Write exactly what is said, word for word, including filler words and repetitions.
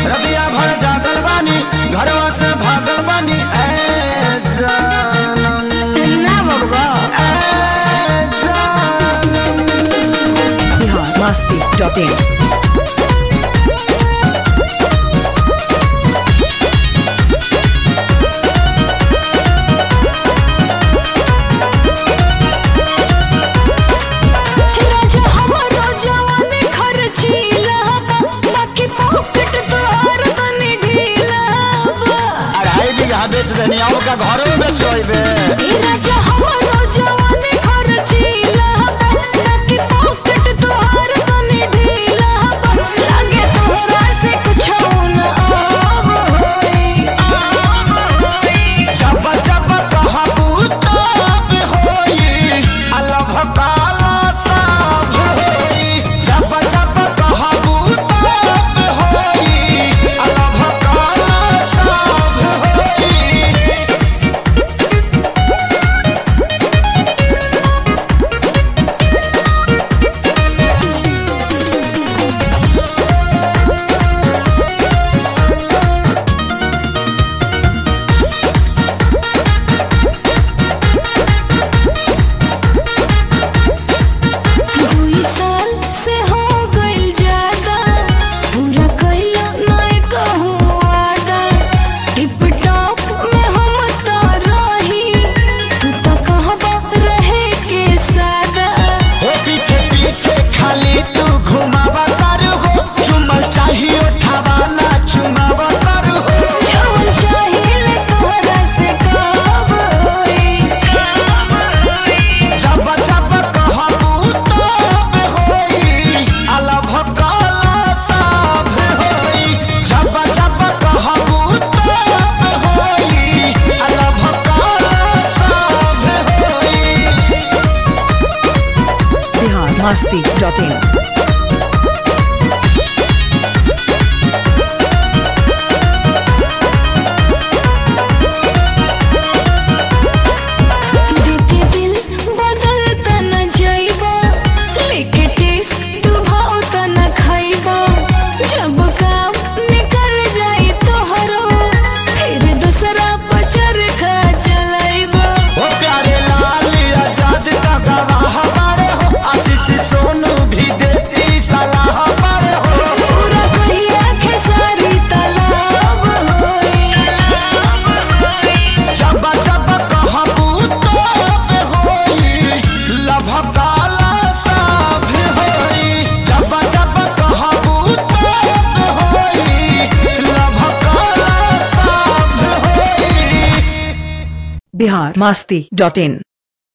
रबिया भर जागल बानी घरवा से भागल बानी ए जानम ना बबा ए जानम बिहार मस्ती डॉट इन। बेच देनी आओ का घर में बेचोइबे ए राजा हमरो जवानी खर्चीला बाकी पॉकेट तोहार तनी ढीला लागे तोहरा से कुछ न आब होई आब होई जब जब कहबू तब होई अलभ काला सब होई जब जब कहबू तब होई अलभ काला सब होई। दुई साल से हो गइल ज्यादा पूरा कइला नहीं कहूँ वादा टिप टॉप में हम तो रही तू तो कहबा रहे के सादा हो पीछे पीछे खाली तू घुमावा कर हो चुमल चाहिए उठावा ना चुमावा कर हो जवन चाहिए तोहरा से कब होई कब होई जब जब कहबू तब होई अलभ काला सब होई जब जब कहबू तब होई अलभ काला सब होई। Bihar Masti dot in. देते दिल बदलता न जाइबा लेके टेस्ट तू भावता न खाइबा जब काम निकल जाई तोहरो फिर दूसरा पचर खा चलाइबा ओ प्यारे लाल आजाद का गवाह बारे हो आशीष सोनू भी देती सलाह बारे हो पूरा कहिया खेसारी तालाब होई तालाब होई जब जब कहबू तब होई लभ काला सब होई जब जब कहबू तब होई लभ काला सब होई। बिहार मस्ती डॉट इन।